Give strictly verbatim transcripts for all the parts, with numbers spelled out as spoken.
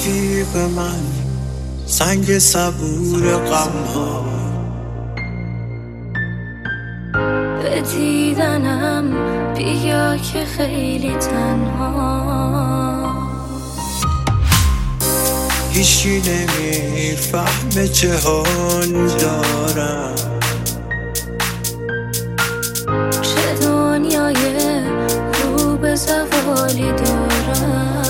رفیق من، سنگ صبور غم ها. به دیدنم بیا که خیلی تنها، هیچی نمیفهمه چه حال دارم، چه دنیای رو به زوالی دارم.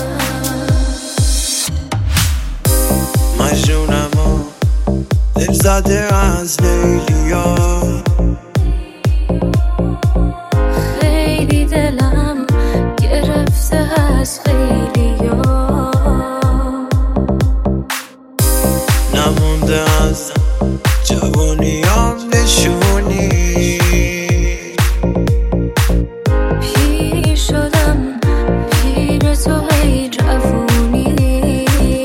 مجنونم و دل زده از لیلیا، خیلی دلم گرفته از خیلیا، نمونده از جوانیام نشونی، پیر شدم پیر تو ای جوونی.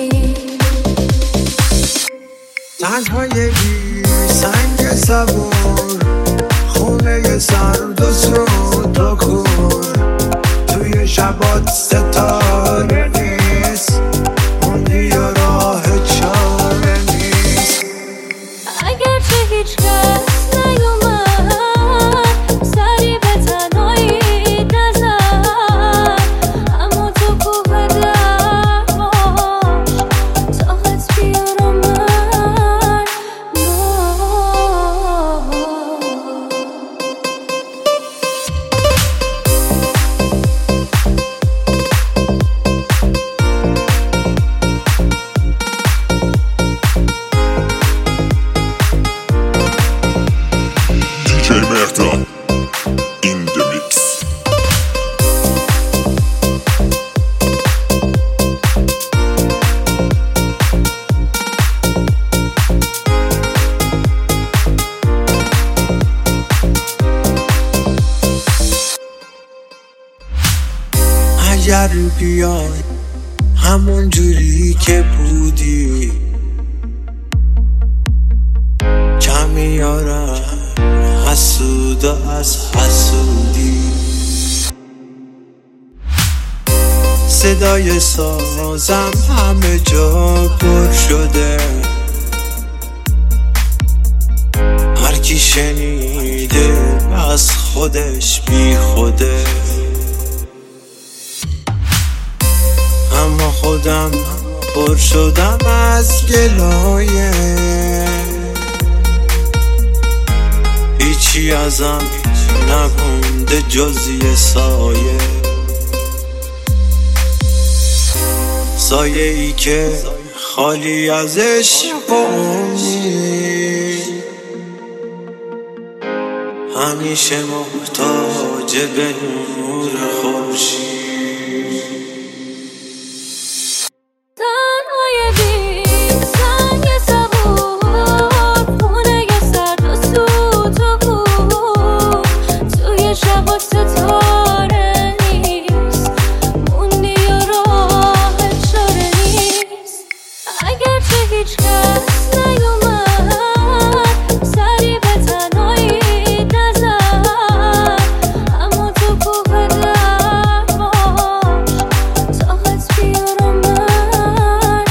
تنهای بی سنگ صبور، خونه سرد و سود و کور، توی شبات ستاره نیست، موندی و راه چاره نیست. اگرچه هیچ کس نیومد سری به تنهایی نزد، اما تو کوه در باش طاقت بیارم من دی جی مهرداد in the mix. اگر بیای همون جوری که بودی، کم میارم حسود از حسودی. صدای سازم همه جا پر شده، هر کی شنیده از خودش بی خوده، اما خودم پر شدم از گلایه، هیچی ازم نمونده جز یه سایه، سایه ای که خالی از عشق و امید، همیشه محتاج به نور خورشید. هیچ کس نیومد سری به تنهایی نزد، اما تو کوه در باش طاقت بیارم من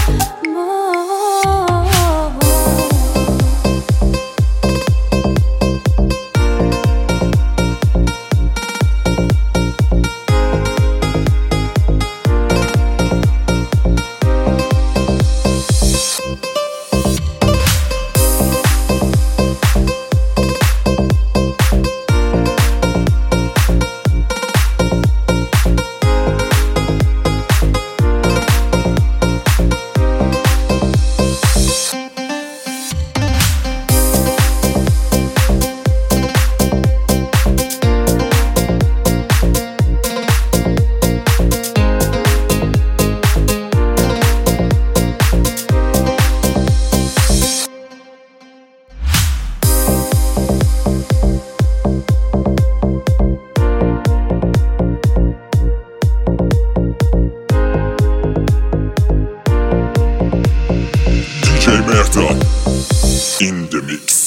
دی جی مهرداد in the mix.